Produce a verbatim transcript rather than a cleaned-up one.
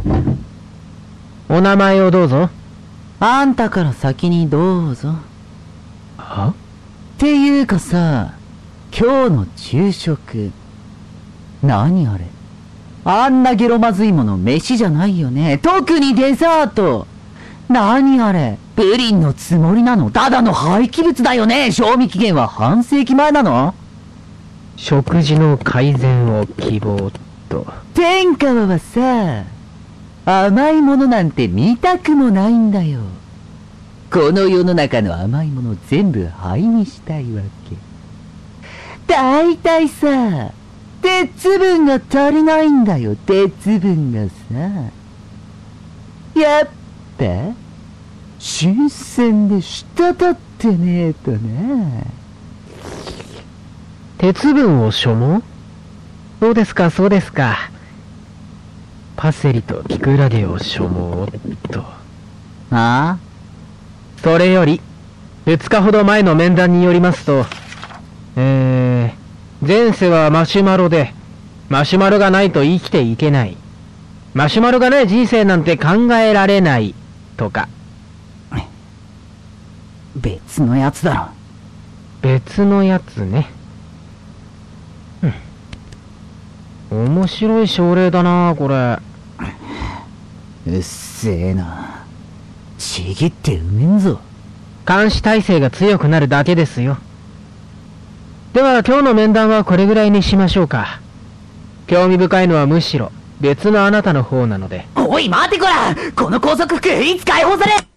お名前をどうぞ。 あんたから先にどうぞ。 は？ っていうかさ、今日の昼食、何あれ？あんなゲロまずいもの飯じゃないよね。特にデザート。何あれ？プリンのつもりなの？ただの廃棄物だよね。賞味期限は半世紀前なの？ 食事の改善を希望と。 天川はさ、甘いものなんて見たくもないんだよ。この世の中の甘いもの全部灰にしたいわけ。だいたいさ、鉄分が足りないんだよ、鉄分がさ。やっぱ、新鮮で滴ってねえとな。 鉄分を所望？そうですか、そうですか。パセリとキクラゲを所望と。 ああ？ それより、二日ほど前の面談によりますと、えー、前世はマシュマロで、マシュマロがないと生きていけない。マシュマロがない人生なんて考えられない、とか。 別のやつだろ。 別のやつね。うん。面白い症例だな、これ。 うっせえな。ちぎって埋めんぞ。 監視体制が強くなるだけですよ。では今日の面談はこれぐらいにしましょうか。興味深いのはむしろ別のあなたの方なので。 おい待てこら、この拘束服いつ解放され。